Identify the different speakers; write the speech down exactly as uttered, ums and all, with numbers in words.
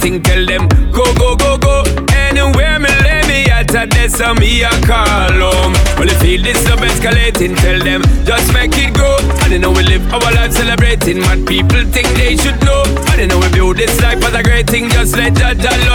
Speaker 1: thing, tell them go, go, go, go. Anywhere me lay me at a desk, so me a call home. Well, you feel this love escalating, tell them just make it go. And you know we live our life celebrating what people think they should know. And you know we build this life as a great thing, just let Jah Jah